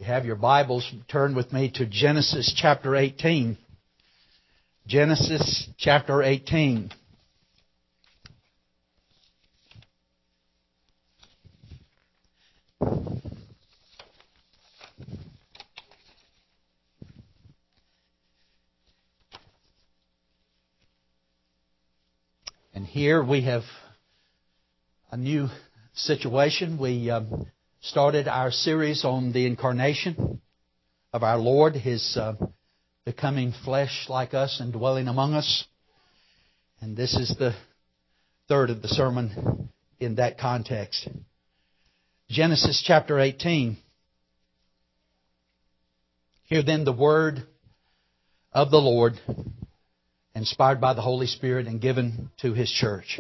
Have your Bibles, turn with me to Genesis chapter 18. Genesis chapter 18. And here we have a new situation. We started our series on the incarnation of our Lord, His becoming flesh like us and dwelling among us. And this is the third of the sermon in that context. Genesis chapter 18. Hear then the word of the Lord, inspired by the Holy Spirit and given to His church.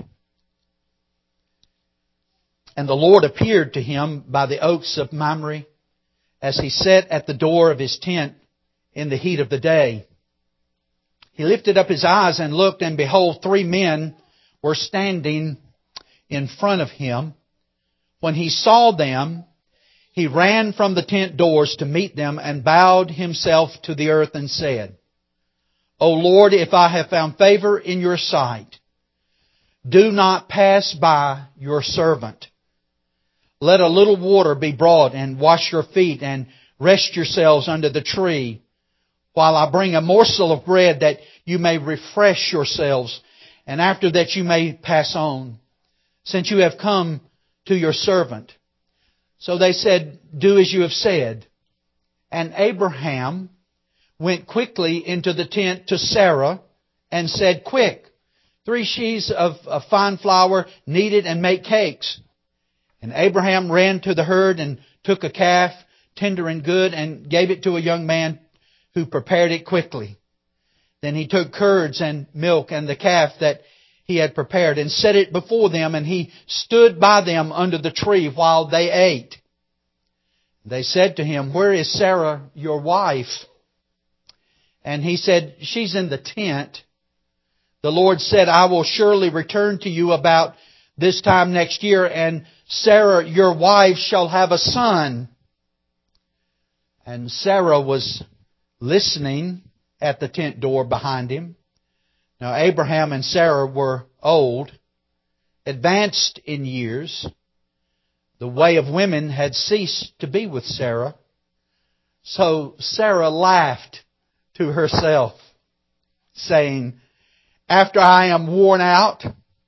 And the Lord appeared to him by the oaks of Mamre, as he sat at the door of his tent in the heat of the day. He lifted up his eyes and looked, and behold, 3 men were standing in front of him. When he saw them, he ran from the tent doors to meet them and bowed himself to the earth and said, O Lord, if I have found favor in your sight, do not pass by your servant. Let a little water be brought, and wash your feet, and rest yourselves under the tree, while I bring a morsel of bread, that you may refresh yourselves, and after that you may pass on, since you have come to your servant. So they said, Do as you have said. And Abraham went quickly into the tent to Sarah, and said, Quick, 3 sheaves of fine flour, knead it, and make cakes. And Abraham ran to the herd and took a calf, tender and good, and gave it to a young man who prepared it quickly. Then he took curds and milk and the calf that he had prepared and set it before them, and he stood by them under the tree while they ate. They said to him, Where is Sarah, your wife? And he said, She's in the tent. The Lord said, I will surely return to you about this time next year, and Sarah, your wife, shall have a son. And Sarah was listening at the tent door behind him. Now Abraham and Sarah were old, advanced in years. The way of women had ceased to be with Sarah. So Sarah laughed to herself, saying, After I am worn out,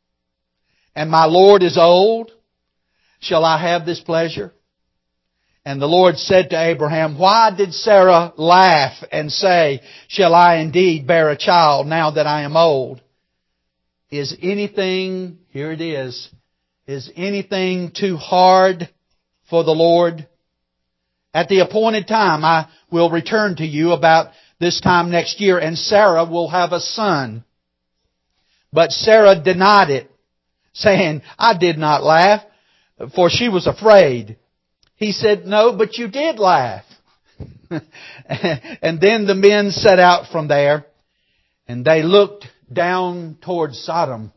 and my Lord is old, shall I have this pleasure? And the Lord said to Abraham, Why did Sarah laugh and say, Shall I indeed bear a child now that I am old? Is anything too hard for the Lord? At the appointed time I will return to you about this time next year, and Sarah will have a son. But Sarah denied it, saying, I did not laugh, for she was afraid. He said, No, but you did laugh. And then the men set out from there, and they looked down towards Sodom.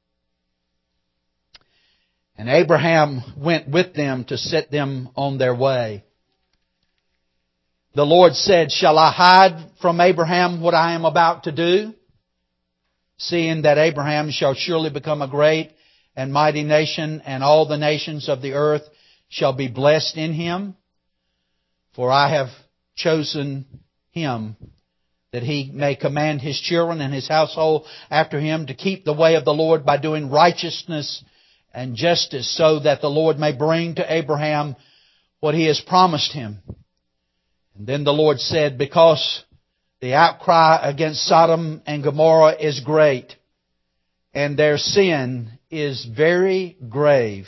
And Abraham went with them to set them on their way. The Lord said, Shall I hide from Abraham what I am about to do? Seeing that Abraham shall surely become a great and mighty nation, and all the nations of the earth shall be blessed in him. For I have chosen him, that he may command his children and his household after him to keep the way of the Lord by doing righteousness and justice, so that the Lord may bring to Abraham what he has promised him. And then the Lord said, Because the outcry against Sodom and Gomorrah is great, and their sin is very grave,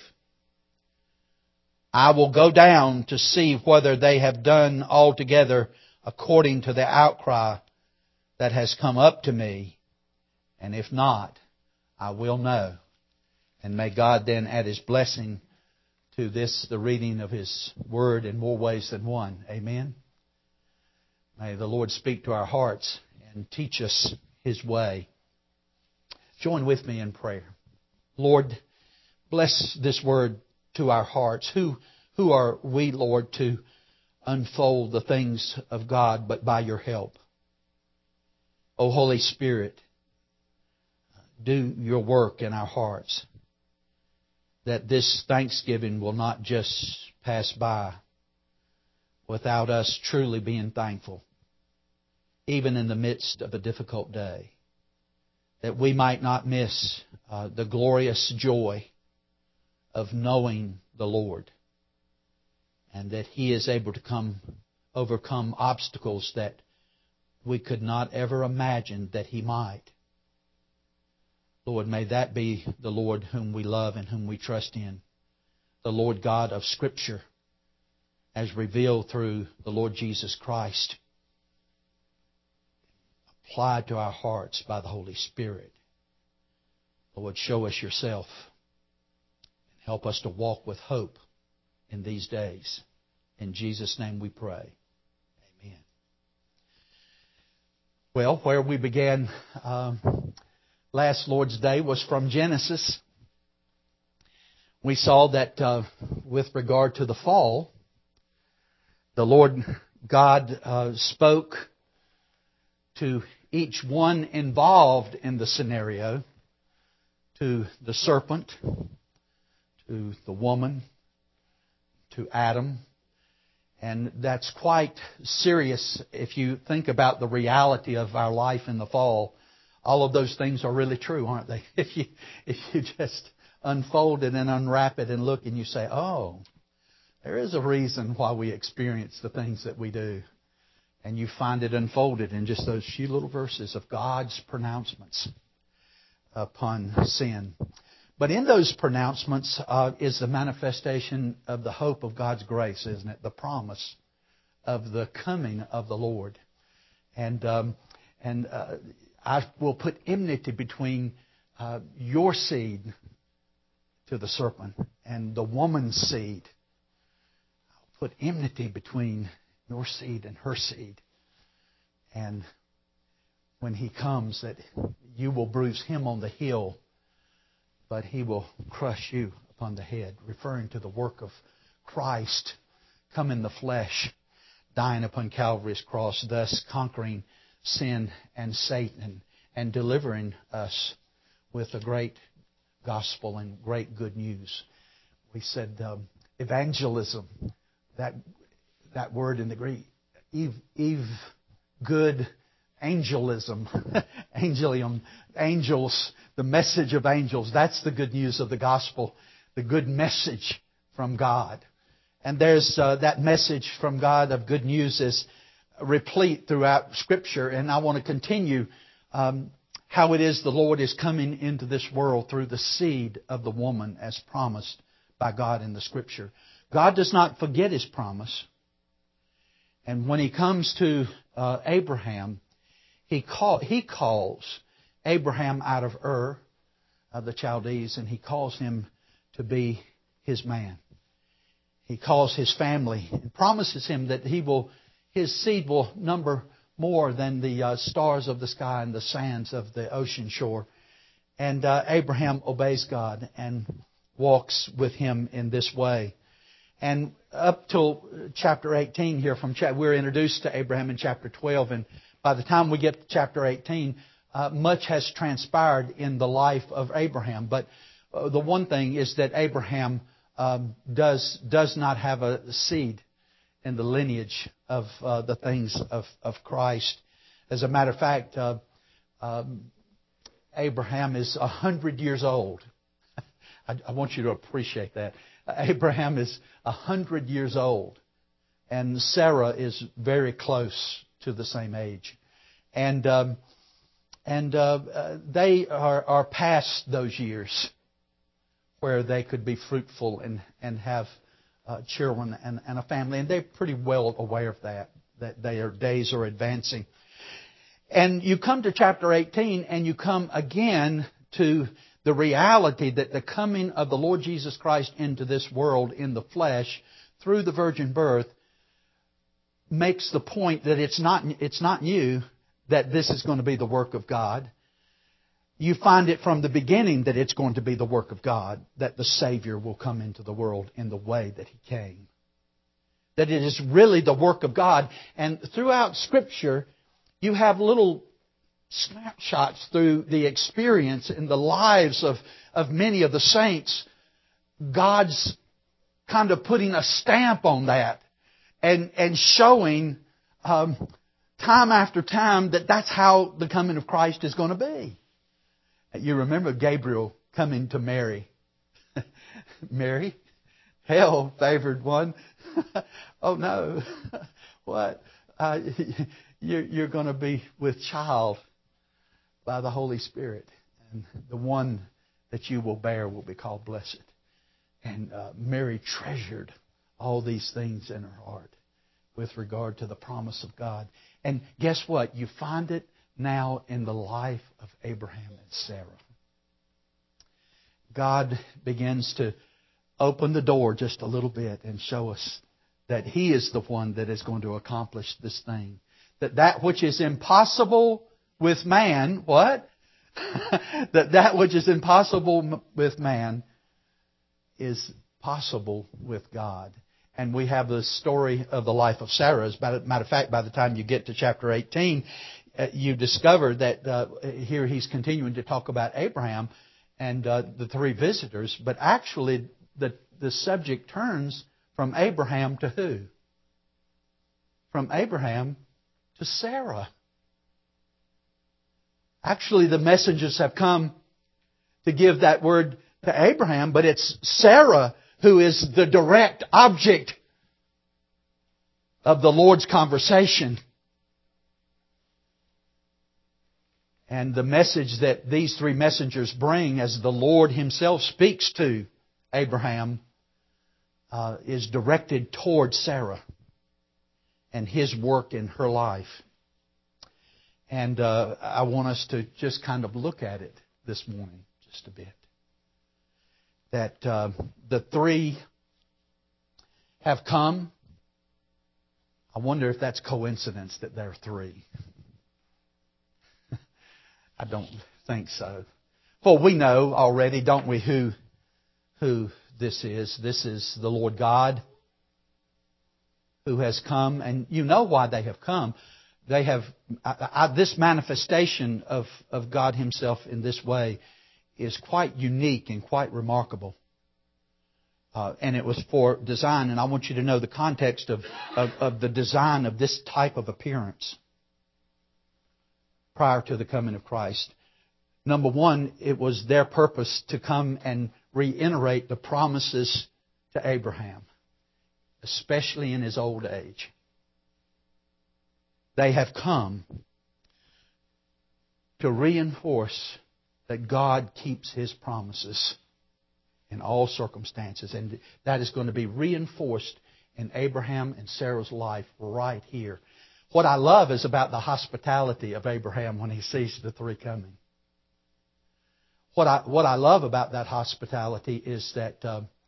I will go down to see whether they have done altogether according to the outcry that has come up to me. And if not, I will know. And may God then add His blessing to this, the reading of His Word, in more ways than one. Amen. May the Lord speak to our hearts and teach us His way. Join with me in prayer. Lord, bless this Word to our hearts. Who are we, Lord, to unfold the things of God but by your help. O Holy Spirit, do your work in our hearts, that this Thanksgiving will not just pass by without us truly being thankful, even in the midst of a difficult day, that we might not miss the glorious joy of knowing the Lord, and that He is able to overcome obstacles that we could not ever imagine that He might. Lord, may that be the Lord whom we love and whom we trust in, the Lord God of Scripture, as revealed through the Lord Jesus Christ, applied to our hearts by the Holy Spirit. Lord, show us yourself and help us to walk with hope in these days. In Jesus' name we pray. Amen. Well, where we began last Lord's Day was from Genesis. We saw that with regard to the fall, the Lord God spoke to each one involved in the scenario, to the serpent, to the woman, to Adam. And that's quite serious if you think about the reality of our life in the fall. All of those things are really true, aren't they? If you just unfold it and unwrap it and look and you say, oh, there is a reason why we experience the things that we do. And you find it unfolded in just those few little verses of God's pronouncements upon sin. But in those pronouncements is the manifestation of the hope of God's grace, isn't it? The promise of the coming of the Lord. And I will put enmity between your seed to the serpent and the woman's seed. I'll put enmity between your seed and her seed. And when He comes, that you will bruise him on the heel, but he will crush you upon the head, referring to the work of Christ come in the flesh, dying upon Calvary's cross, thus conquering sin and Satan and delivering us with a great gospel and great good news. We said evangelism, that word in the Greek, good angelism, angelium, angels, the message of angels. That's the good news of the gospel, the good message from God. And there's that message from God of good news is replete throughout Scripture. And I want to continue how it is the Lord is coming into this world through the seed of the woman as promised by God in the Scripture. God does not forget His promise. And when He comes to Abraham, He calls Abraham out of Ur of the Chaldees, and He calls him to be His man. He calls his family and promises him that his seed will number more than the stars of the sky and the sands of the ocean shore. And Abraham obeys God and walks with Him in this way. And up till chapter 18 here, we're introduced to Abraham in chapter 12, and by the time we get to chapter 18, much has transpired in the life of Abraham. But the one thing is that Abraham does not have a seed in the lineage of the things of Christ. As a matter of fact, Abraham is 100 years old. I want you to appreciate that. Abraham is 100 years old, and Sarah is very close to the same age, and they are past those years where they could be fruitful and have children and a family, and they're pretty well aware of that their days are advancing. And you come to chapter 18, and you come again to the reality that the coming of the Lord Jesus Christ into this world in the flesh through the virgin birth makes the point that it's not new that this is going to be the work of God. You find it from the beginning that it's going to be the work of God, that the Savior will come into the world in the way that He came. That it is really the work of God. And throughout Scripture, you have little snapshots through the experience in the lives of many of the saints. God's kind of putting a stamp on that and showing time after time that that's how the coming of Christ is going to be. You remember Gabriel coming to Mary. Mary, hell favored one. Oh no. What? You're going to be with child by the Holy Spirit. And the one that you will bear will be called blessed. And Mary treasured all these things in her heart with regard to the promise of God. And guess what? You find it now in the life of Abraham and Sarah. God begins to open the door just a little bit and show us that He is the one that is going to accomplish this thing. That which is impossible with man, what? that which is impossible with man is possible with God. And we have the story of the life of Sarah. As a matter of fact, by the time you get to chapter 18, you discover that here he's continuing to talk about Abraham and the three visitors. But actually, the subject turns from Abraham to who? From Abraham to Sarah. Actually, the messengers have come to give that word to Abraham, but it's Sarah who is the direct object of the Lord's conversation. And the message that these three messengers bring as the Lord Himself speaks to Abraham is directed towards Sarah and His work in her life. And I want us to just kind of look at it this morning just a bit. That the three have come. I wonder if that's coincidence that there are three. I don't think so. For we know already, don't we, who this is. This is the Lord God who has come. And you know why they have come. They have this manifestation of God Himself in this way is quite unique and quite remarkable. And it was for design. And I want you to know the context of the design of this type of appearance prior to the coming of Christ. Number one, it was their purpose to come and reiterate the promises to Abraham, especially in his old age. They have come to reinforce that God keeps His promises in all circumstances. And that is going to be reinforced in Abraham and Sarah's life right here. What I love is about the hospitality of Abraham when he sees the three coming. What I love about that hospitality is that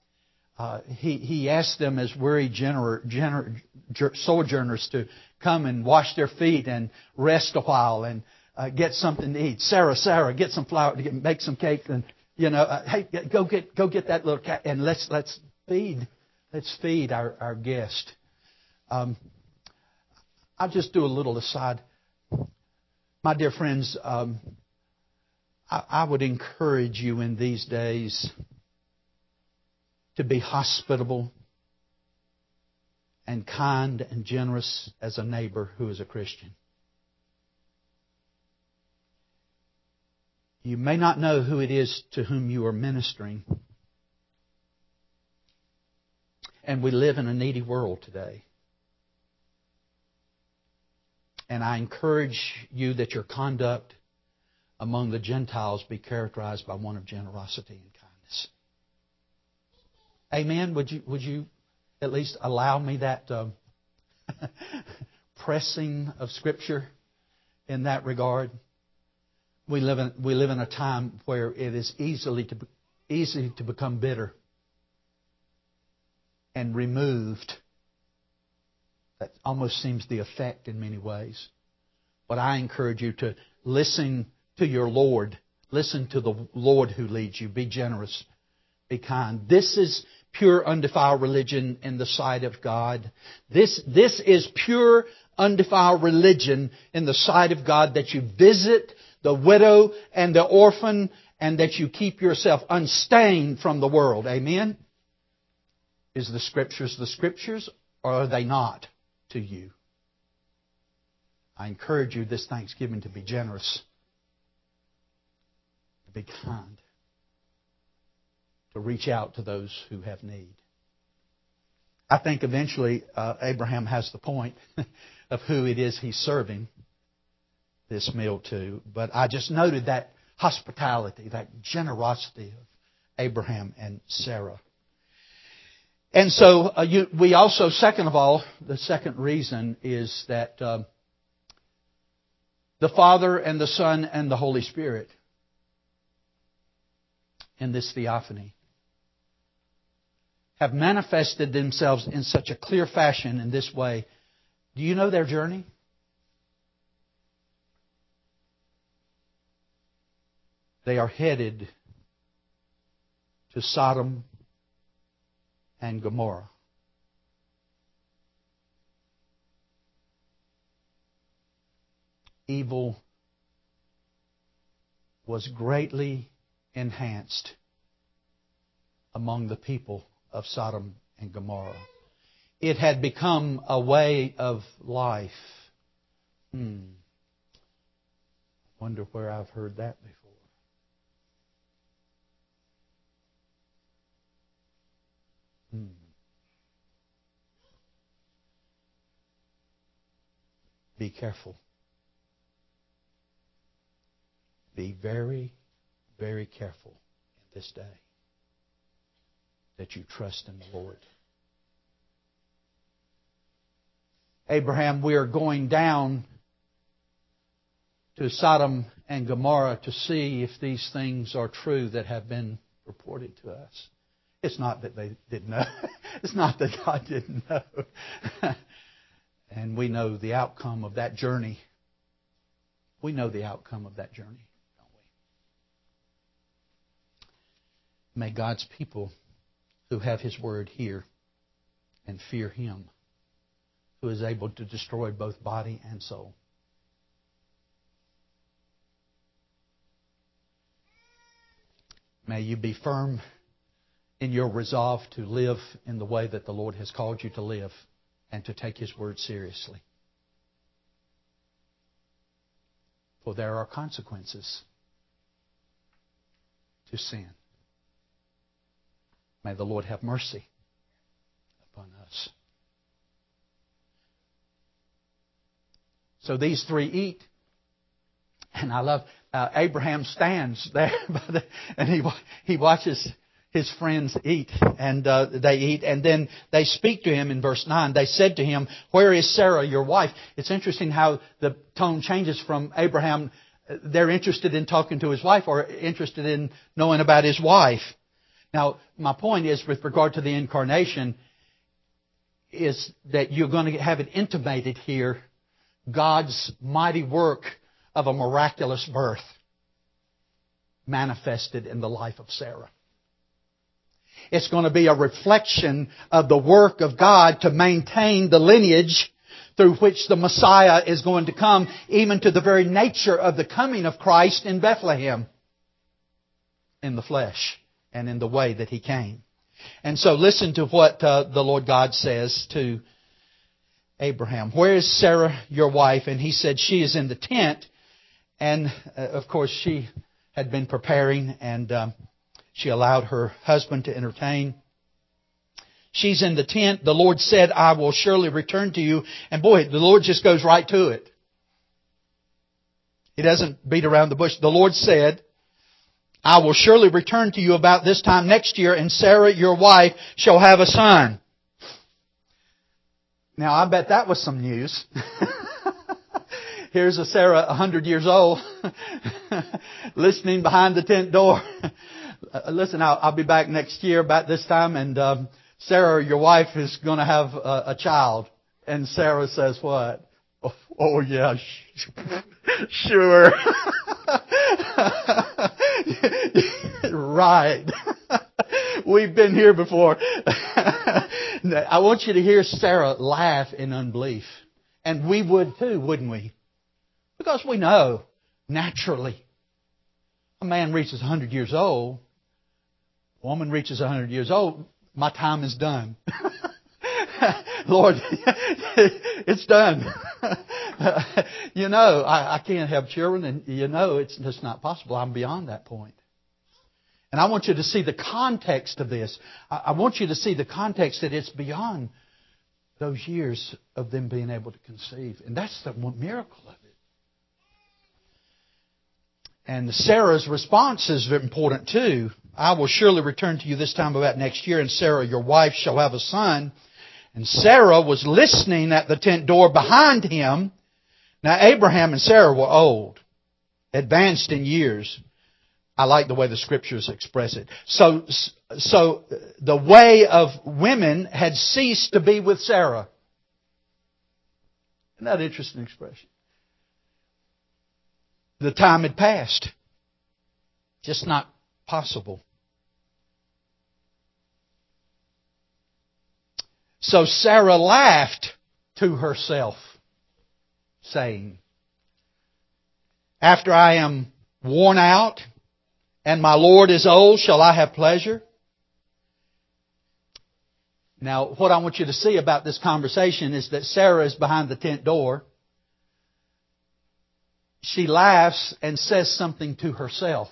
he asked them as weary sojourners to come and wash their feet and rest a while and get something to eat. Sarah, get some flour to make some cake, and hey, go get that little cat and let's feed our guest. I'll just do a little aside. My dear friends, I would encourage you in these days to be hospitable and kind and generous as a neighbor who is a Christian. You may not know who it is to whom you are ministering. And we live in a needy world today. And I encourage you that your conduct among the Gentiles be characterized by one of generosity and kindness. Amen? Would you at least allow me that pressing of Scripture in that regard? We live in a time where it is easy to become bitter and removed. That almost seems the effect in many ways. But I encourage you to listen to your Lord. Listen to the Lord who leads you. Be generous Be kind. This is pure, undefiled religion in the sight of God. This is pure, undefiled religion in the sight of God, that you visit the widow and the orphan, and that you keep yourself unstained from the world. Amen? Is the Scriptures, or are they not to you? I encourage you this Thanksgiving to be generous, to be kind, to reach out to those who have need. I think eventually Abraham has the point of who it is he's serving this meal to. But I just noted that hospitality, that generosity of Abraham and Sarah. And so we also, second of all, the second reason is that the Father and the Son and the Holy Spirit in this theophany have manifested themselves in such a clear fashion in this way. Do you know their journey? They are headed to Sodom and Gomorrah. Evil was greatly enhanced among the people of Sodom and Gomorrah. It had become a way of life. Wonder where I've heard that before. Be careful. Be very, very careful in this day that you trust in the Lord. Abraham, we are going down to Sodom and Gomorrah to see if these things are true that have been reported to us. It's not that they didn't know. It's not that God didn't know. And we know the outcome of that journey. We know the outcome of that journey, don't we? May God's people who have His Word hear and fear Him, who is able to destroy both body and soul. May you be firm in your resolve to live in the way that the Lord has called you to live and to take His Word seriously. For there are consequences to sin. May the Lord have mercy upon us. So these three eat. And I love Abraham stands there and he watches his friends eat, and they eat, and then they speak to him in verse 9. They said to him, "Where is Sarah, your wife?" It's interesting how the tone changes from Abraham. They're interested in talking to his wife, or interested in knowing about his wife. Now, my point is, with regard to the incarnation, is that you're going to have it intimated here, God's mighty work of a miraculous birth manifested in the life of Sarah. It's going to be a reflection of the work of God to maintain the lineage through which the Messiah is going to come, even to the very nature of the coming of Christ in Bethlehem, in the flesh and in the way that He came. And so listen to what the Lord God says to Abraham. "Where is Sarah, your wife?" And he said, "She is in the tent." And of course she had been preparing, and she allowed her husband to entertain. "She's in the tent. The Lord said, I will surely return to you." And boy, the Lord just goes right to it. He doesn't beat around the bush. The Lord said, "I will surely return to you about this time next year, and Sarah, your wife, shall have a son." Now, I bet that was some news. Here's a Sarah, 100 years old, listening behind the tent door. "Listen, I'll be back next year about this time, and Sarah, your wife, is going to have a child." And Sarah says what? "Oh yeah, sure." Right. We've been here before. I want you to hear Sarah laugh in unbelief. And we would too, wouldn't we? Because we know, naturally, a man reaches 100 years old, a woman reaches 100 years old, my time is done. Lord, it's done. I can't have children, and it's just not possible. I'm beyond that point. And I want you to see the context of this. I want you to see the context that it's beyond those years of them being able to conceive. And that's the miracle of it. And Sarah's response is important too. I will surely return to you this time about next year, and Sarah, your wife, shall have a son. And Sarah was listening at the tent door behind him. Now Abraham and Sarah were old, advanced in years. I like the way the Scriptures express it. So the way of women had ceased to be with Sarah. Isn't that an interesting expression? The time had passed. Just not possible. So Sarah laughed to herself, saying, after I am worn out and my Lord is old, shall I have pleasure? Now, what I want you to see about this conversation is that Sarah is behind the tent door. She laughs and says something to herself.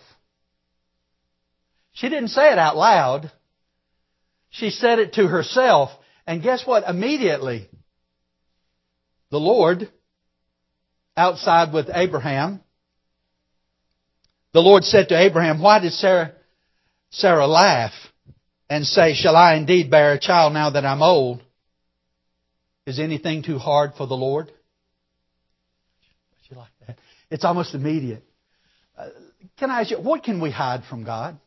She didn't say it out loud. She said it to herself. And guess what? Immediately, the Lord, outside with Abraham, the Lord said to Abraham, why did Sarah laugh and say, shall I indeed bear a child now that I'm old? Is anything too hard for the Lord? You like that? It's almost immediate. Can I ask you, what can we hide from God?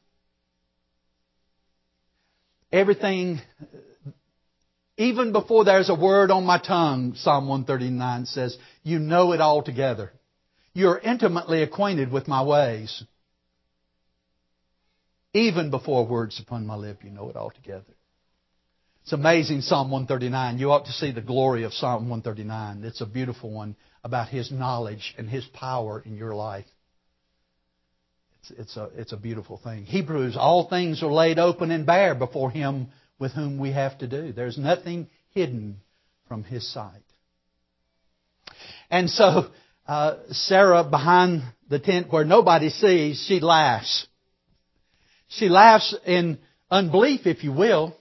Everything. Even before there's a word on my tongue, Psalm 139 says, you know it altogether. You're intimately acquainted with my ways. Even before words upon my lip, you know it altogether. It's amazing, Psalm 139. You ought to see the glory of Psalm 139. It's a beautiful one about His knowledge and His power in your life. It's a beautiful thing. Hebrews, all things are laid open and bare before Him with whom we have to do. There's nothing hidden from His sight. And so, Sarah, behind the tent where nobody sees, she laughs. She laughs in unbelief, if you will.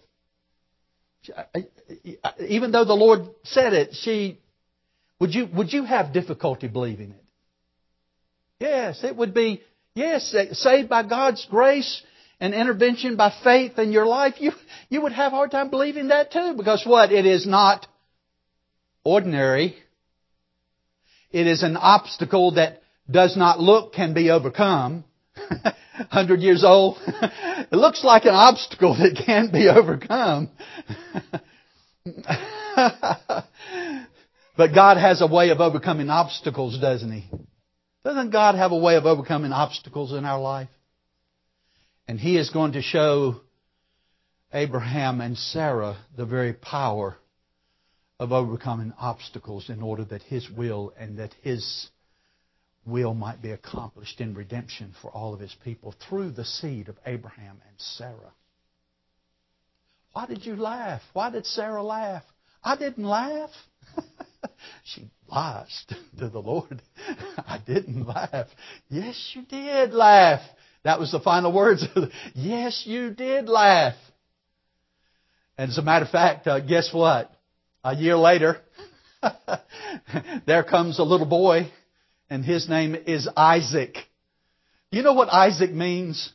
Even though the Lord said it, would you have difficulty believing it? Yes, it would be, yes, saved by God's grace and intervention by faith in your life, you would have a hard time believing that too. Because what? It is not ordinary. It is an obstacle that does not look can be overcome. 100 years old. It looks like an obstacle that can be overcome. But God has a way of overcoming obstacles, doesn't He? Doesn't God have a way of overcoming obstacles in our life? And He is going to show Abraham and Sarah the very power of overcoming obstacles in order that His will and that His will might be accomplished in redemption for all of His people through the seed of Abraham and Sarah. Why did you laugh? Why did Sarah laugh? I didn't laugh. She lies to the Lord. I didn't laugh. Yes, you did laugh. That was the final words. Yes, you did laugh. And as a matter of fact, guess what? A year later, there comes a little boy, and his name is Isaac. You know what Isaac means?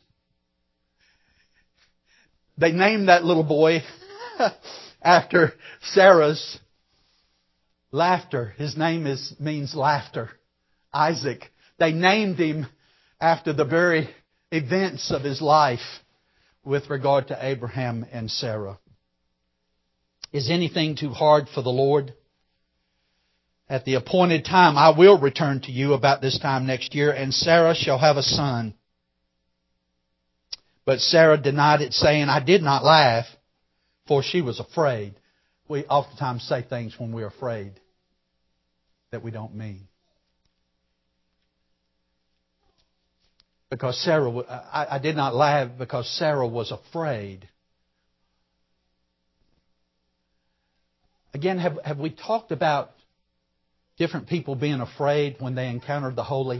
They named that little boy after Sarah's laughter. His name means laughter. Isaac. They named him after the very events of his life with regard to Abraham and Sarah. Is anything too hard for the Lord? At the appointed time, I will return to you about this time next year, and Sarah shall have a son. But Sarah denied it, saying, I did not laugh, for she was afraid. We oftentimes say things when we're afraid that we don't mean. Because I did not laugh because Sarah was afraid. Again, have we talked about different people being afraid when they encountered the holy?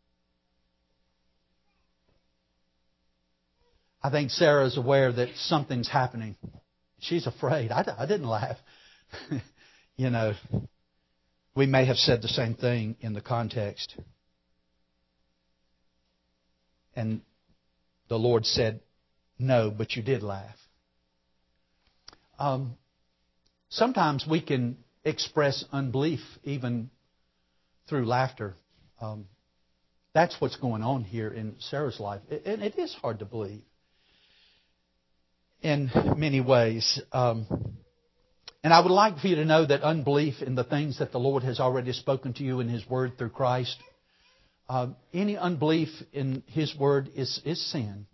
I think Sarah is aware that something's happening. She's afraid. I didn't laugh. You know, we may have said the same thing in the context. And the Lord said, no, but you did laugh. Sometimes we can express unbelief even through laughter. That's what's going on here in Sarah's life. And it is hard to believe in many ways. And I would like for you to know that unbelief in the things that the Lord has already spoken to you in His Word through Christ, any unbelief in His Word is sin.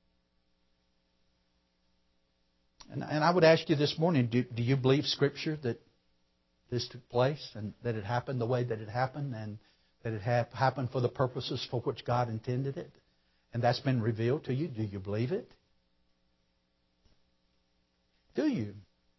And I would ask you this morning, do you believe Scripture that this took place and that it happened the way that it happened and that it happened for the purposes for which God intended it? And that's been revealed to you. Do you believe it? Do you?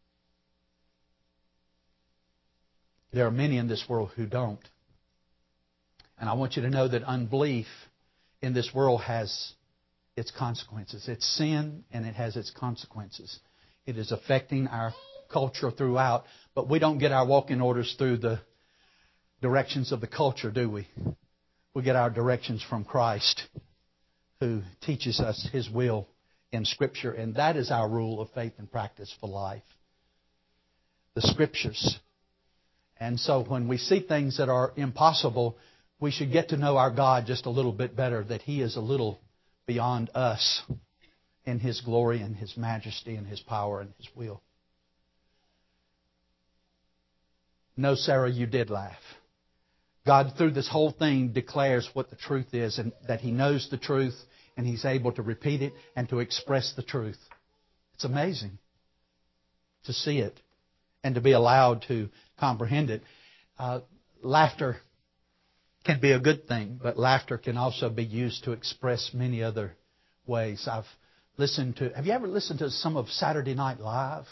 There are many in this world who don't. And I want you to know that unbelief in this world has its consequences. It's sin and it has its consequences. It is affecting our culture throughout. But we don't get our walking orders through the directions of the culture, do we? We get our directions from Christ, who teaches us His will in Scripture. And that is our rule of faith and practice for life. The Scriptures. And so when we see things that are impossible, we should get to know our God just a little bit better, that He is a little beyond us in His glory and His majesty and His power and His will. No, Sarah, you did laugh. God, through this whole thing, declares what the truth is and that He knows the truth and He's able to repeat it and to express the truth. It's amazing to see it and to be allowed to comprehend it. Laughter can be a good thing, but laughter can also be used to express many other ways. Have you ever listened to some of Saturday Night Live?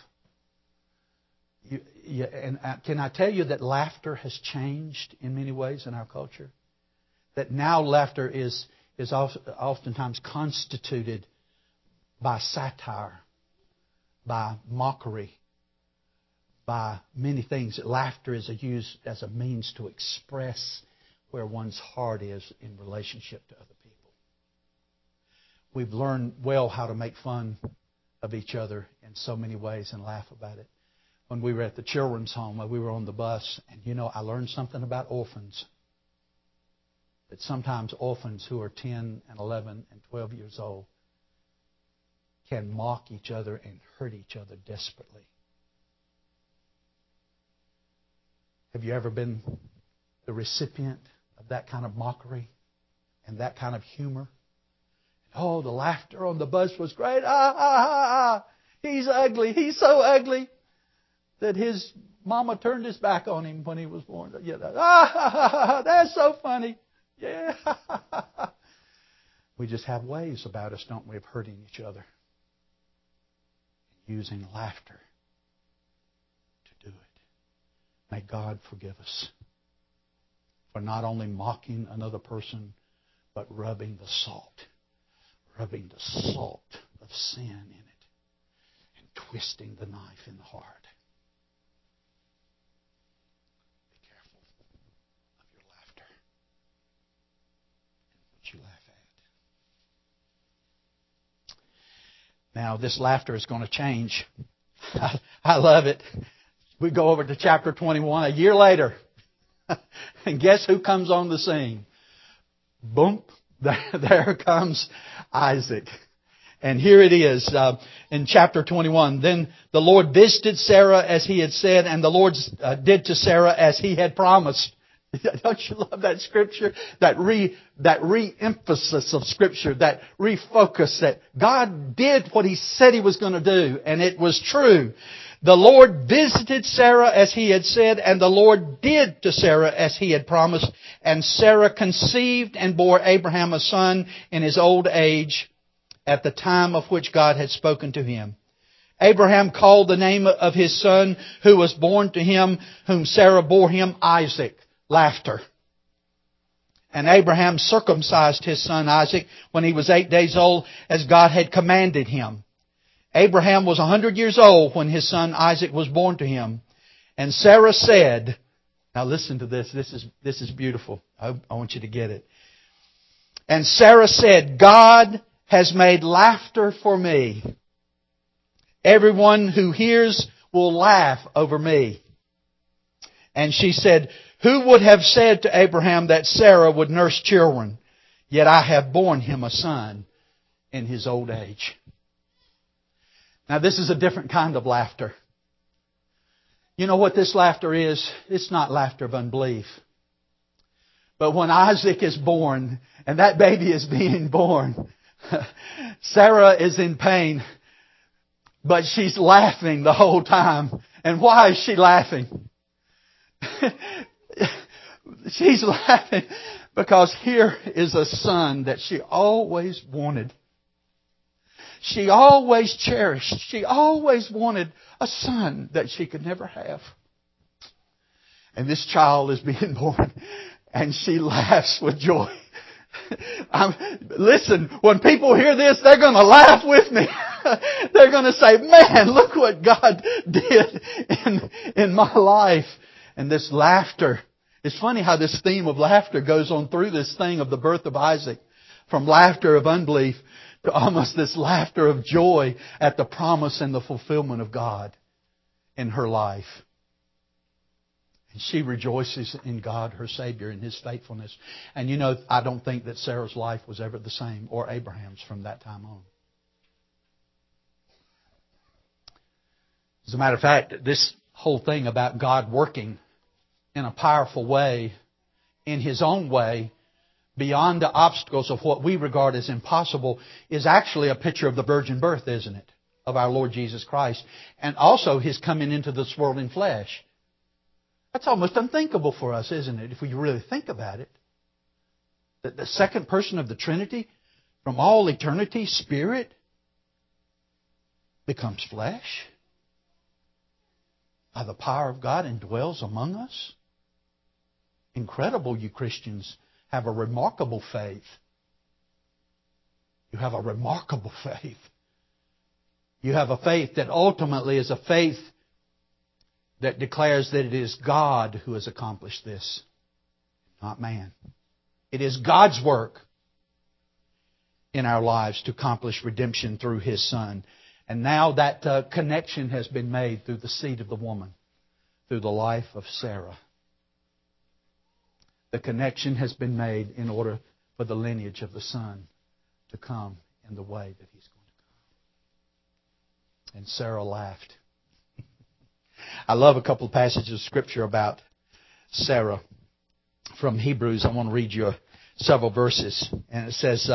Can I tell you that laughter has changed in many ways in our culture? That now laughter is oftentimes constituted by satire, by mockery, by many things. Laughter is used as a means to express where one's heart is in relationship to other people. We've learned well how to make fun of each other in so many ways and laugh about it. When we were at the children's home, we were on the bus, and I learned something about orphans. That sometimes orphans who are 10 and 11 and 12 years old can mock each other and hurt each other desperately. Have you ever been the recipient of that kind of mockery and that kind of humor? Oh, the laughter on the bus was great. He's ugly. He's so ugly that his mama turned his back on him when he was born. That's so funny. Yeah. We just have ways about us, don't we, of hurting each other. Using laughter to do it. May God forgive us for not only mocking another person, but rubbing the salt of sin in it, and twisting the knife in the heart. Be careful of your laughter and what you laugh at. Now, this laughter is going to change. I love it. We go over to chapter 21 a year later. And guess who comes on the scene? Boom. There comes Isaac. And here it is in chapter 21. Then the Lord visited Sarah as He had said, and the Lord did to Sarah as He had promised. Don't you love that Scripture? That re-emphasis of Scripture, that refocus that God did what He said He was going to do, and it was true. The Lord visited Sarah as He had said, and the Lord did to Sarah as He had promised. And Sarah conceived and bore Abraham a son in his old age at the time of which God had spoken to him. Abraham called the name of his son who was born to him, whom Sarah bore him, Isaac. Laughter. And Abraham circumcised his son Isaac when he was 8 days old, as God had commanded him. Abraham was 100 years old when his son Isaac was born to him. And Sarah said, now listen to this. This is beautiful. I want you to get it. And Sarah said, God has made laughter for me. Everyone who hears will laugh over me. And she said, who would have said to Abraham that Sarah would nurse children? Yet I have borne him a son in his old age. Now this is a different kind of laughter. You know what this laughter is? It's not laughter of unbelief. But when Isaac is born, and that baby is being born, Sarah is in pain, but she's laughing the whole time. And why is she laughing? She's laughing because here is a son that she always wanted. She always cherished. She always wanted a son that she could never have. And this child is being born, and she laughs with joy. Listen, when people hear this, they're going to laugh with me. They're going to say, man, look what God did in my life. And this laughter. It's funny how this theme of laughter goes on through this thing of the birth of Isaac. From laughter of unbelief to almost this laughter of joy at the promise and the fulfillment of God in her life. And she rejoices in God, her Savior, in His faithfulness. And you know, I don't think that Sarah's life was ever the same, or Abraham's from that time on. As a matter of fact, this whole thing about God working in a powerful way, in His own way, beyond the obstacles of what we regard as impossible, is actually a picture of the virgin birth, isn't it? Of our Lord Jesus Christ. And also His coming into this world in flesh. That's almost unthinkable for us, isn't it? If we really think about it. That the second person of the Trinity, from all eternity, Spirit, becomes flesh. By the power of God and dwells among us. Incredible, you Christians have a remarkable faith. You have a remarkable faith. You have a faith that ultimately is a faith that declares that it is God who has accomplished this, not man. It is God's work in our lives to accomplish redemption through His Son. And now that connection has been made through the seed of the woman, through the life of Sarah. The connection has been made in order for the lineage of the Son to come in the way that He's going to come. And Sarah laughed. I love a couple of passages of Scripture about Sarah from Hebrews. I want to read you several verses. And it says,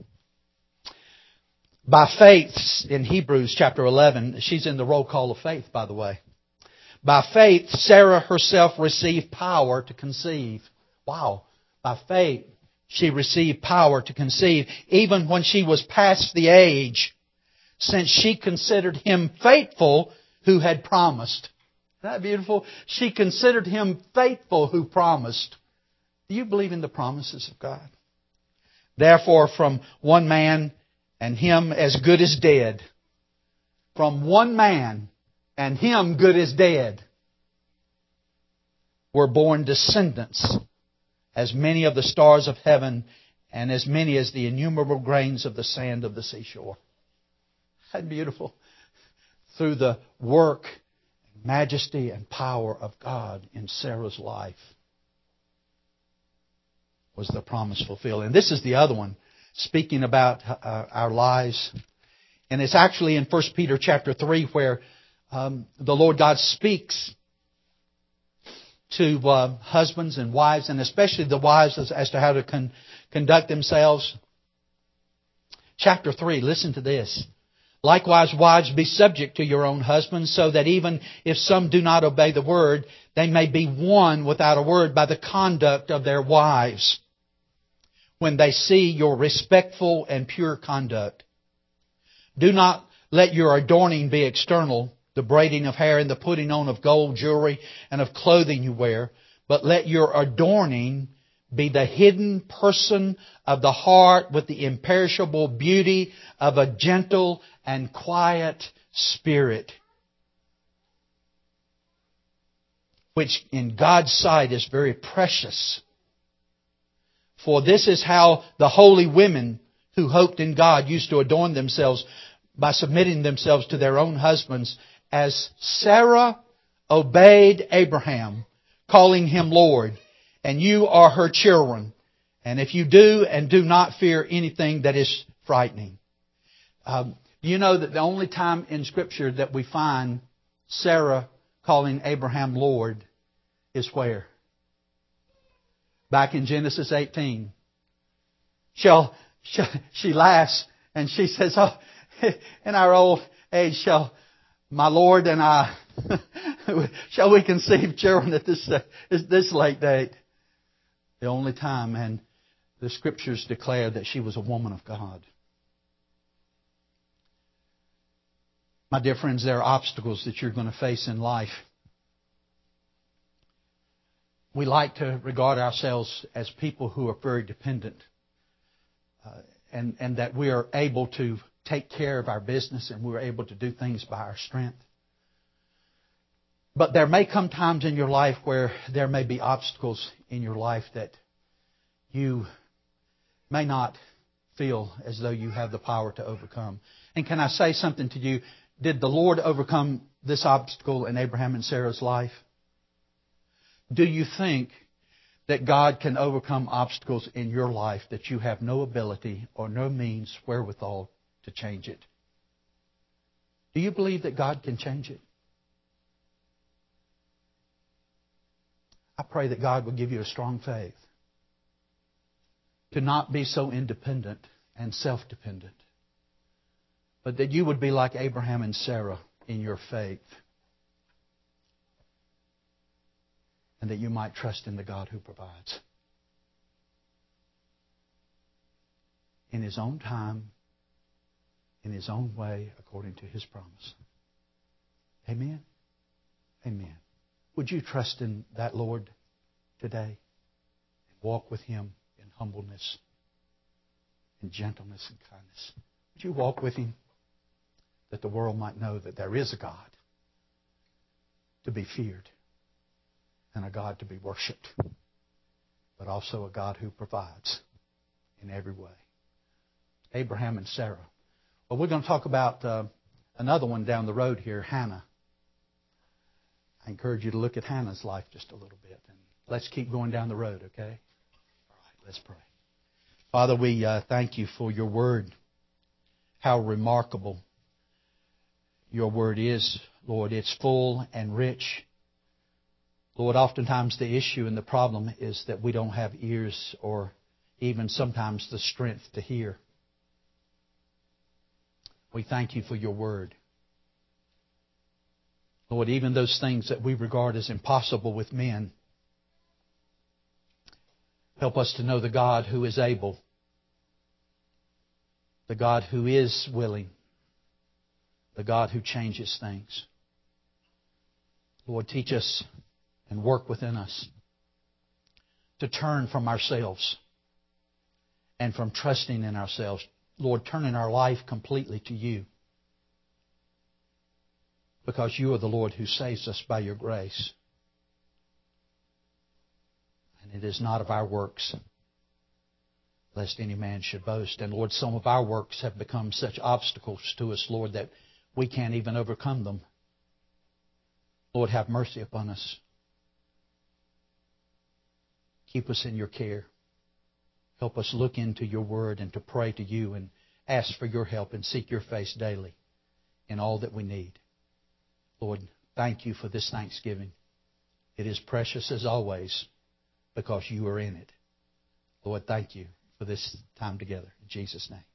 by faith, in Hebrews chapter 11, she's in the roll call of faith, by the way. By faith, Sarah herself received power to conceive. Wow. By faith, she received power to conceive, even when she was past the age, since she considered Him faithful who had promised. Isn't that beautiful? She considered Him faithful who promised. Do you believe in the promises of God? Therefore, from one man, and him as good as dead. From one man, and him good as dead, were born descendants, as many of the stars of heaven, and as many as the innumerable grains of the sand of the seashore. Isn't that beautiful? Through the work, majesty, and power of God in Sarah's life was the promise fulfilled. And this is the other one, speaking about our lives. And it's actually in 1 Peter chapter 3 where the Lord God speaks to husbands and wives, and especially the wives as to how to conduct themselves. Chapter 3, listen to this. Likewise, wives, be subject to your own husbands, so that even if some do not obey the word, they may be won without a word by the conduct of their wives, when they see your respectful and pure conduct. Do not let your adorning be external, the braiding of hair and the putting on of gold jewelry and of clothing you wear, but let your adorning be the hidden person of the heart with the imperishable beauty of a gentle and quiet spirit, which in God's sight is very precious. For this is how the holy women who hoped in God used to adorn themselves, by submitting themselves to their own husbands, as Sarah obeyed Abraham, calling him Lord. And you are her children. And if you do and do not fear anything that is frightening. You know that the only time in Scripture that we find Sarah calling Abraham Lord is where? Back in Genesis 18. She laughs and she says, "Oh, in our old age shall my Lord and I, shall we conceive children at this late date?" The only time, and the Scriptures declare that she was a woman of God. My dear friends, there are obstacles that you're going to face in life. We like to regard ourselves as people who are very dependent, and that we are able to take care of our business and we're able to do things by our strength. But there may come times in your life where there may be obstacles in your life that you may not feel as though you have the power to overcome. And can I say something to you? Did the Lord overcome this obstacle in Abraham and Sarah's life? Do you think that God can overcome obstacles in your life that you have no ability or no means wherewithal to change it? Do you believe that God can change it? I pray that God will give you a strong faith to not be so independent and self-dependent, but that you would be like Abraham and Sarah in your faith, and that you might trust in the God who provides. In His own time, in His own way, according to His promise. Amen? Amen. Would you trust in that Lord today? And walk with Him in humbleness, in gentleness and kindness. Would you walk with Him that the world might know that there is a God to be feared and a God to be worshipped, but also a God who provides in every way. Abraham and Sarah. Well, we're going to talk about another one down the road here, Hannah. I encourage you to look at Hannah's life just a little bit. And let's keep going down the road, okay? All right, let's pray. Father, we thank You for Your Word. How remarkable Your Word is, Lord. It's full and rich. Lord, oftentimes the issue and the problem is that we don't have ears or even sometimes the strength to hear. We thank You for Your Word. Lord, even those things that we regard as impossible with men, help us to know the God who is able, the God who is willing, the God who changes things. Lord, teach us and work within us to turn from ourselves and from trusting in ourselves. Lord, turning our life completely to You, because You are the Lord who saves us by Your grace. And it is not of our works, lest any man should boast. And Lord, some of our works have become such obstacles to us, Lord, that we can't even overcome them. Lord, have mercy upon us. Keep us in Your care. Help us look into Your Word and to pray to You and ask for Your help and seek Your face daily in all that we need. Lord, thank You for this Thanksgiving. It is precious as always because you are in it. Lord, thank you for this time together. In Jesus' name.